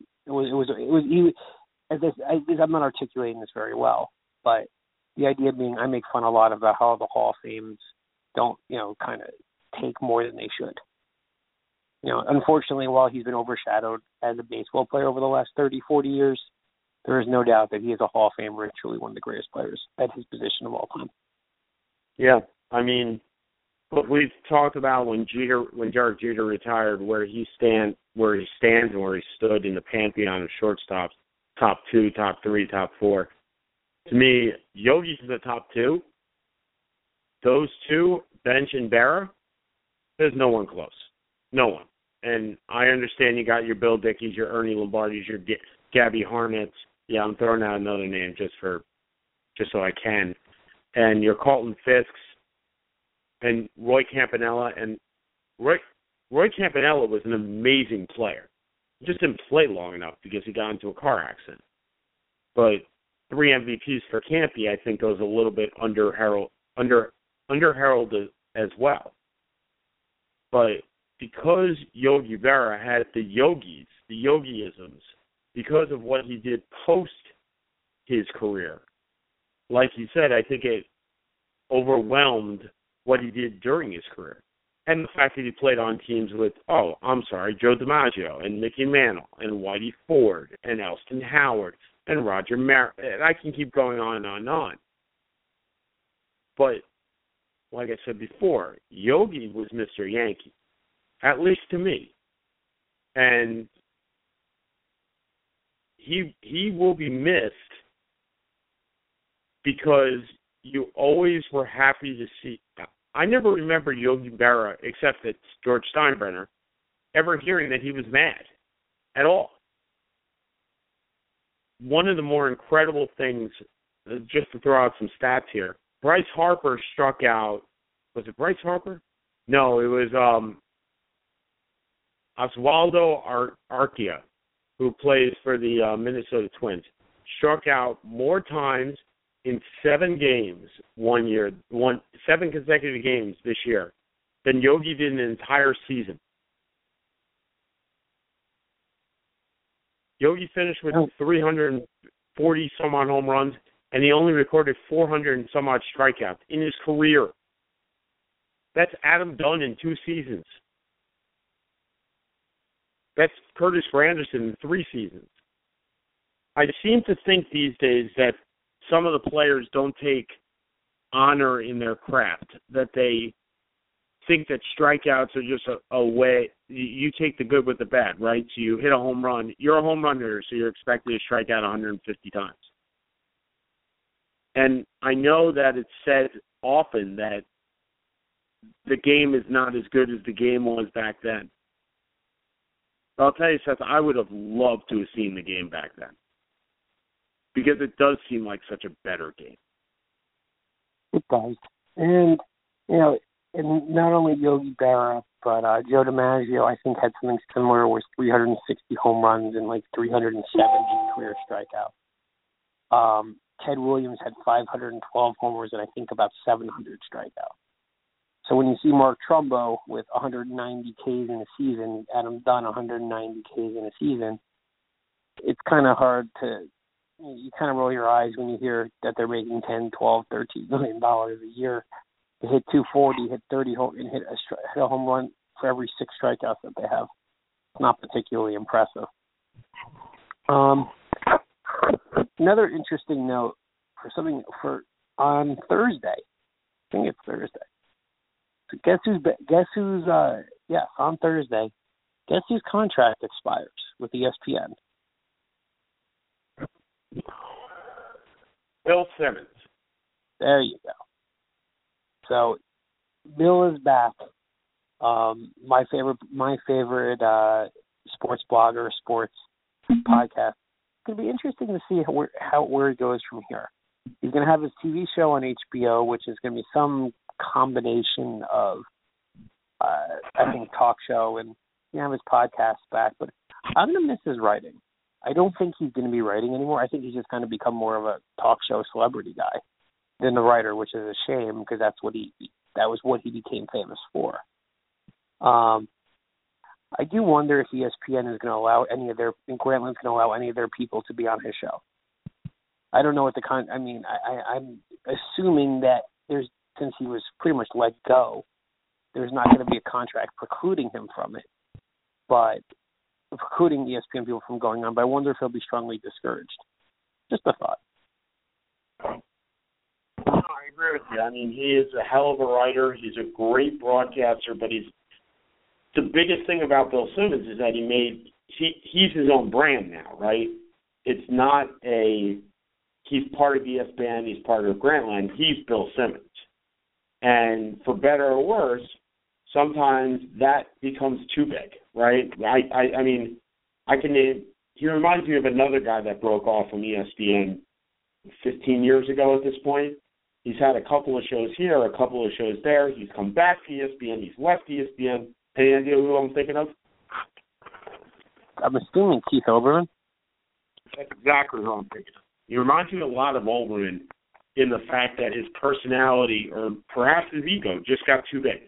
B: I'm not articulating this very well, but the idea being, I make fun a lot about how the Hall of Fames don't, kind of take more than they should. Unfortunately, while he's been overshadowed as a baseball player over the last 30, 40 years, there is no doubt that he is a Hall of Famer and truly one of the greatest players at his position of all time.
C: Yeah, I mean, what we've talked about when Derek Jeter retired, where he stands and where he stood in the pantheon of shortstops, top 2, top 3, top 4. To me, Yogi's in the top 2. Those two, Bench and Berra, there's no one close. No one. And I understand you got your Bill Dickeys, your Ernie Lombardis, your Gabby Hartnetts. Yeah, I'm throwing out another name just so I can. And your Carlton Fisks and Roy Campanella. And Roy Campanella was an amazing player. He just didn't play long enough because he got into a car accident. But 3 MVPs for Campy, I think, goes a little bit under heralded as well. But because Yogi Berra had the Yogiisms, because of what he did post his career, like you said, I think it overwhelmed what he did during his career. And the fact that he played on teams with, Joe DiMaggio and Mickey Mantle and Whitey Ford and Elston Howard and Roger Maris. And I can keep going on and on and on. But, like I said before, Yogi was Mr. Yankee, at least to me. And he will be missed because you always were happy to see. I never remember Yogi Berra, except that George Steinbrenner, ever hearing that he was mad at all. One of the more incredible things, just to throw out some stats here, Bryce Harper struck out, was it Bryce Harper? No, it was Oswaldo Arcia, who plays for the Minnesota Twins, struck out more times in 7 games 7 consecutive games this year than Yogi did in an entire season. Yogi finished with 340 some odd home runs, and he only recorded 400 and some odd strikeouts in his career. That's Adam Dunn in 2 seasons. That's Curtis Granderson in 3 seasons. I seem to think these days that some of the players don't take honor in their craft, that they think that strikeouts are just a way. You take the good with the bad, right? So you hit a home run. You're a home run hitter, so you're expected to strike out 150 times. And I know that it's said often that the game is not as good as the game was back then. But I'll tell you, Seth, I would have loved to have seen the game back then, because it does seem like such a better game.
B: It does. And, and not only Yogi Berra, but Joe DiMaggio, I think, had something similar, was 360 home runs and like 370 career strikeouts. Ted Williams had 512 homers and I think about 700 strikeouts. So when you see Mark Trumbo with 190 Ks in a season, Adam Dunn 190 Ks in a season, it's kind of hard to, you kind of roll your eyes when you hear that they're making $10, $12, $13 million a year to hit 240, hit 30 and hit a home run for every 6 strikeouts that they have. It's not particularly impressive. Another interesting note for on Thursday. I think it's Thursday. So on Thursday, guess whose contract expires with ESPN?
C: Bill Simmons.
B: There you go. So Bill is back. My favorite sports blogger, sports podcast. It's going to be interesting to see where he goes from here. He's going to have his TV show on HBO, which is going to be some combination of, I think, talk show, and have his podcast back. But I'm going to miss his writing. I don't think he's going to be writing anymore. I think he's just kind of become more of a talk show celebrity guy than the writer, which is a shame because that was what he became famous for. I do wonder if ESPN is going to allow Grantland's going to allow any of their people to be on his show. I don't know what I'm assuming that since he was pretty much let go, there's not going to be a contract precluding him from it, but precluding ESPN people from going on. But I wonder if he'll be strongly discouraged. Just a thought.
C: I agree with you. I mean, he is a hell of a writer. He's a great broadcaster, but the biggest thing about Bill Simmons is that he's his own brand now, right? It's not he's part of ESPN, he's part of Grantland, he's Bill Simmons. And for better or worse, sometimes that becomes too big, right? I mean, he reminds me of another guy that broke off from ESPN 15 years ago at this point. He's had a couple of shows here, a couple of shows there. He's come back to ESPN. He's left ESPN. Any idea who I'm thinking of?
B: I'm assuming Keith Olbermann.
C: That's exactly who I'm thinking of. He reminds me a lot of Olbermann in the fact that his personality, or perhaps his ego, just got too big.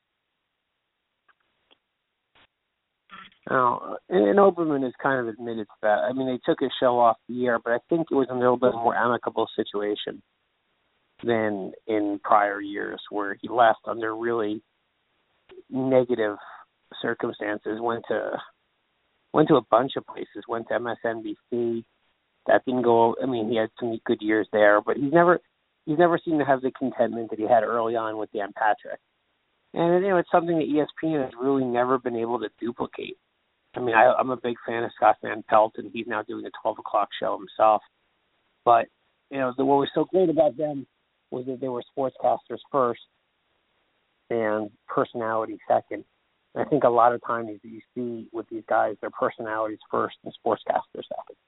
B: Oh, and Olbermann has kind of admitted to that. I mean, they took his show off the air, but I think it was a little bit more amicable situation than in prior years where he left under really negative circumstances, went to a bunch of places, went to MSNBC. That didn't go. I mean, he had some good years there, but he's never seemed to have the contentment that he had early on with Dan Patrick. And it's something that ESPN has really never been able to duplicate. I mean, I'm a big fan of Scott Van Pelt, and he's now doing a 12 o'clock show himself. But what was so great about them was that they were sportscasters first and personality second. And I think a lot of times you see with these guys, their personalities first and sportscasters second.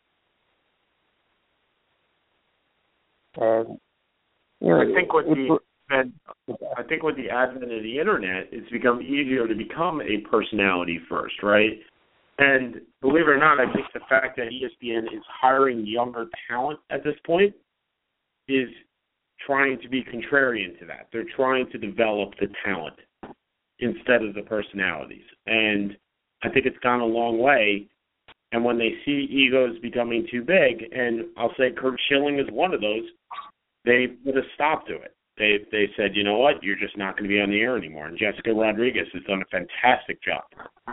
B: And
C: I think with the advent of the internet, it's become easier to become a personality first, right? And believe it or not, I think the fact that ESPN is hiring younger talent at this point is trying to be contrarian to that. They're trying to develop the talent instead of the personalities. And I think it's gone a long way. And when they see egos becoming too big, and I'll say Curt Schilling is one of those, they put a stop to it. They said, you know what, you're just not going to be on the air anymore. And Jessica Rodriguez has done a fantastic job.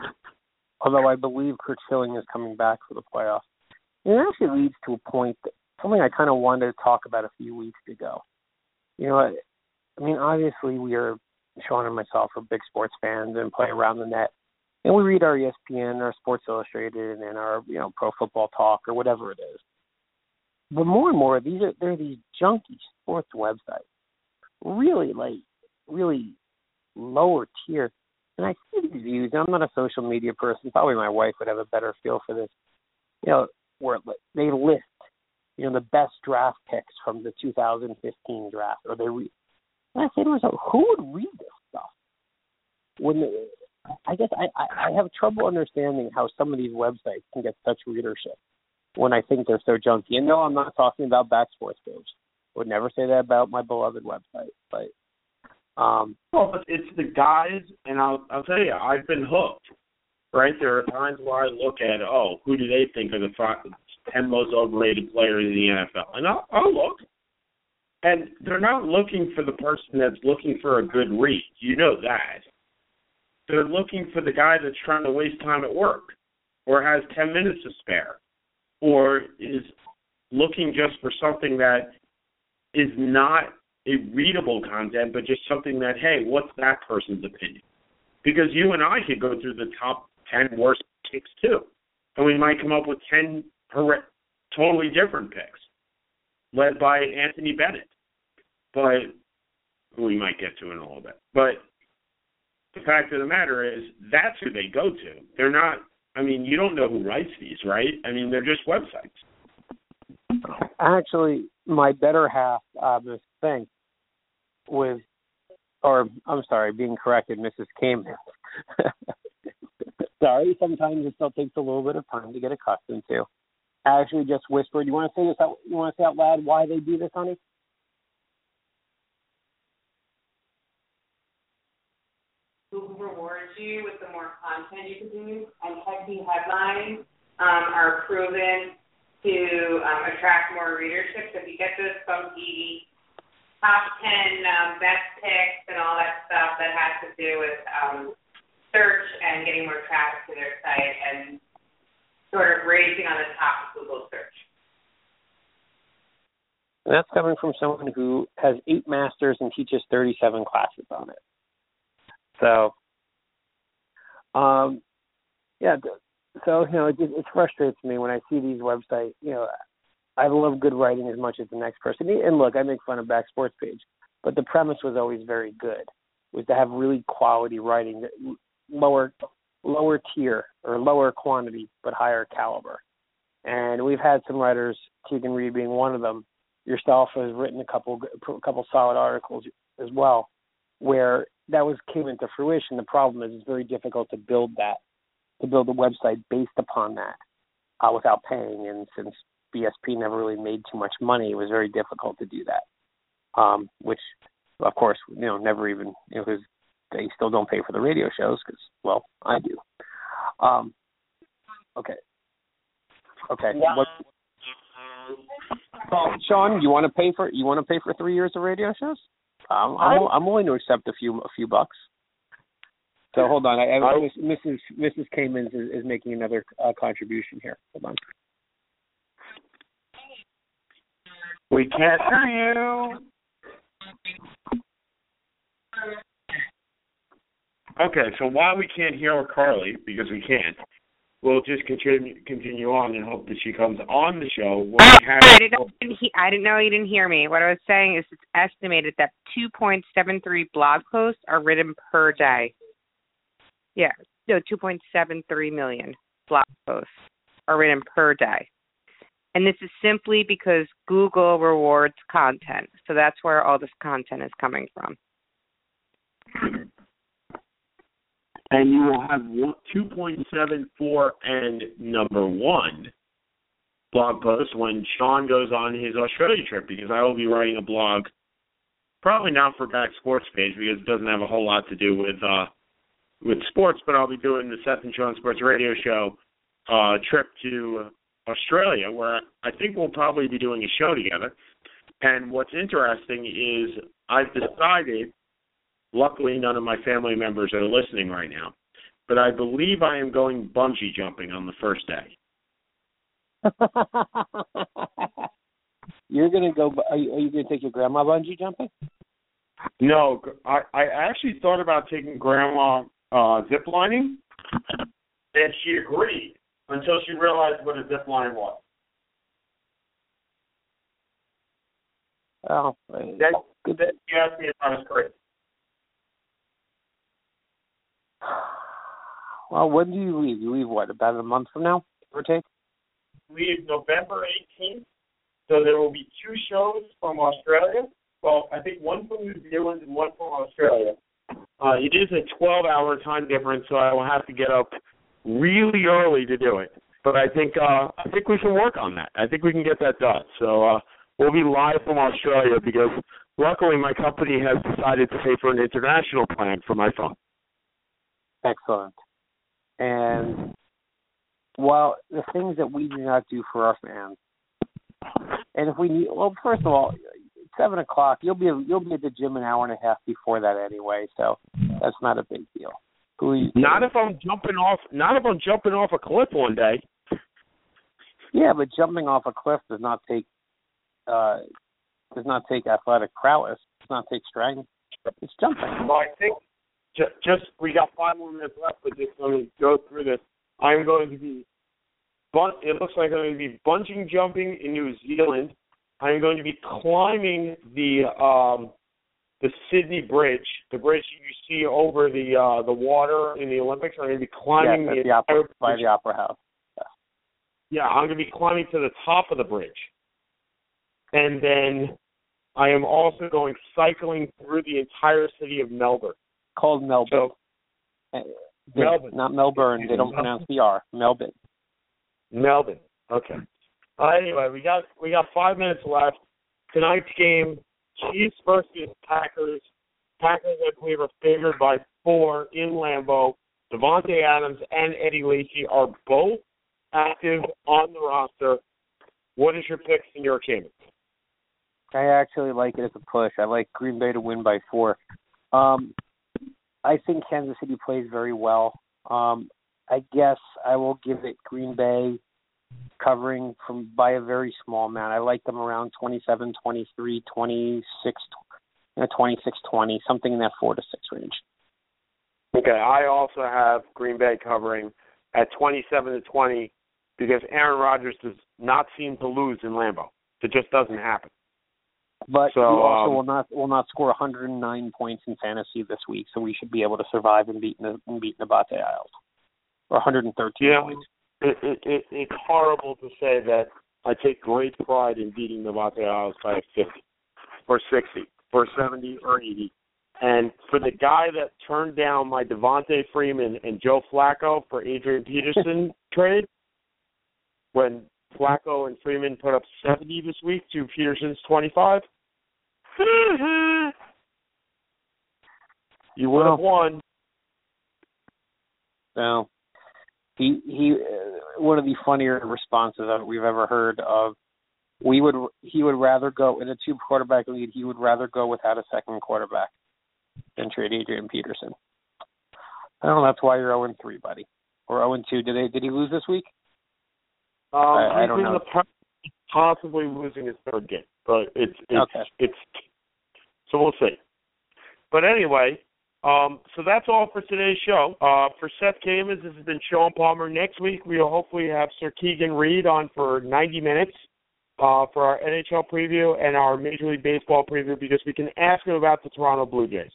B: Although I believe Curt Schilling is coming back for the playoffs. It actually leads to a point that something I kind of wanted to talk about a few weeks ago. You know, I mean, obviously Sean and myself are big sports fans and play around the net. And we read our ESPN, our Sports Illustrated, and our, Pro Football Talk or whatever it is. But more and more, there are these junky sports websites, really lower tier. And I see these views. I'm not a social media person. Probably my wife would have a better feel for this. Where they list, the best draft picks from the 2015 draft, or they read. And I say to myself, who would read this stuff? I guess I have trouble understanding how some of these websites can get such readership when I think they're so junky. And no, I'm not talking about Back Sports Page. I would never say that about my beloved website. But
C: but it's the guys, and I'll tell you, I've been hooked. Right, there are times where I look at, who do they think are the 10 most overrated players in the NFL, and I'll look. And they're not looking for the person that's looking for a good read. You know that. They're looking for the guy that's trying to waste time at work, or has 10 minutes to spare, or is looking just for something that is not a readable content, but just something that, hey, what's that person's opinion? Because you and I could go through the top 10 worst picks too, and we might come up with 10 totally different picks, led by Anthony Bennett, but who we might get to in a little bit. But the fact of the matter is, that's who they go to. They're not. I mean, you don't know who writes these, right? I mean, they're just websites.
B: Actually, my better half of this thing was, being corrected, Mrs. Kamen. Sorry, sometimes it still takes a little bit of time to get accustomed to. I actually just whispered. You want to say this out? You want to say out loud why they do this, honey?
D: Google rewards you with the more content you produce, and catchy headlines are proven to attract more readership. So if you get those funky top 10 best picks and all that stuff that has to do with search and getting more traffic to their site and sort of raising on the top of Google search.
B: And that's coming from someone who has 8 masters and teaches 37 classes on it. So, it frustrates me when I see these websites. I love good writing as much as the next person. And look, I make fun of Back Sports Page, but the premise was always very good, was to have really quality writing, lower tier or lower quantity, but higher caliber. And we've had some writers, Keegan Reed being one of them. Yourself has written a couple solid articles as well, where that came into fruition. The problem is it's very difficult to build a website based upon that without paying. And since BSP never really made too much money, it was very difficult to do that. Which, of course, never even, because they still don't pay for the radio shows because, well, I do. Okay. Sean, you want to pay for 3 years of radio shows? I'm willing to accept a few bucks. So hold on, Mrs. Kamens is making another contribution here. Hold on.
C: We can't hear you. Okay, so while we can't hear Carly, because we can't, we'll just continue on and hope that she comes on the show.
E: I didn't know you didn't hear me. What I was saying is it's estimated that 2.73 blog posts are written per day. Yeah, no, 2.73 million blog posts are written per day. And this is simply because Google rewards content. So that's where all this content is coming from.
C: And you will have 2.74 and number 1 blog post when Sean goes on his Australia trip, because I will be writing a blog, probably not for Back Sports Page because it doesn't have a whole lot to do with sports, but I'll be doing the Seth and Sean Sports Radio Show trip to Australia, where I think we'll probably be doing a show together. And what's interesting is I've decided, luckily none of my family members are listening right now, but I believe I am going bungee jumping on the first day.
B: You're gonna go. Are you gonna take your grandma bungee jumping?
C: No, I actually thought about taking Grandma zip lining, and she agreed until she realized what a zip line was.
B: Oh,
C: that she asked me if I was crazy.
B: Well, when do you leave? You leave what? About a month from now, give or take?
C: Leave November 18th. So there will be 2 shows from Australia. Well, I think one from New Zealand and one from Australia. It is a 12-hour time difference, so I will have to get up really early to do it. But I think we can work on that. I think we can get that done. So we'll be live from Australia because luckily my company has decided to pay for an international plan for my phone.
B: Excellent. And while the things that we do not do for our fans, and if we need, well, first of all, 7 o'clock, you'll be at the gym an hour and a half before that anyway, so that's not a big deal.
C: Not if I'm jumping off a cliff one day.
B: Yeah, but jumping off a cliff does not take athletic prowess. Does not take strength. It's jumping.
C: Well, I think just we got 5 more minutes left, but just let me go through this. I'm going to be. It looks like I'm going to be bungee jumping in New Zealand. I'm going to be climbing the Sydney Bridge, the bridge you see over the water in the Olympics. I'm going to be climbing
B: by the Opera House.
C: Yeah, I'm going to be climbing to the top of the bridge, and then I am also going cycling through the entire city of Melbourne.
B: Called Melbourne. So, Melbourne, not Melbourne. They don't pronounce the R. Melbourne.
C: Melbourne. Okay. Anyway, we got 5 minutes left. Tonight's game, Chiefs versus Packers. Packers, I believe, are favored by 4 in Lambeau. Davante Adams and Eddie Lacy are both active on the roster. What is your picks in your game?
B: I actually like it as a push. I like Green Bay to win by 4. I think Kansas City plays very well. I guess I will give it Green Bay covering by a very small amount. I like them around 27, 23, 26, 26-20, something in that 4-6 range.
C: Okay, I also have Green Bay covering at 27-20 because Aaron Rodgers does not seem to lose in Lambeau. It just doesn't happen.
B: But he also will not score 109 points in fantasy this week, so we should be able to survive and beat Nabate Isles. Or 113 points.
C: It's horrible to say that I take great pride in beating Nabate Isles by 50 or 60 or 70 or 80. And for the guy that turned down my Devontae Freeman and Joe Flacco for Adrian Peterson trade, when Flacco and Freeman put up 70 this week to Peterson's 25, you would have won.
B: No. He one of the funnier responses that we've ever heard of. He would rather go in a 2-quarterback lead. He would rather go without a second quarterback than trade Adrian Peterson. I don't know. That's why you're 0-3, buddy, or 0-2. Did he lose this week? I don't know.
C: Possibly losing his 3rd game, but it's
B: okay.
C: So we'll see. But anyway. So that's all for today's show. For Seth Kamens, this has been Sean Palmer. Next week, we will hopefully have Sir Keegan Reed on for 90 minutes for our NHL preview and our Major League Baseball preview because we can ask him about the Toronto Blue Jays.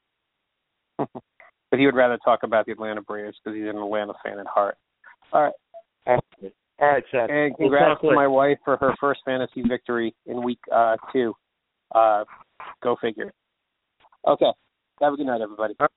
B: But he would rather talk about the Atlanta Braves because he's an Atlanta fan at heart. All right.
C: Absolutely. All right, Seth.
B: And congrats to my wife for her first fantasy victory in week 2. Go figure. Okay. Have a good night, everybody.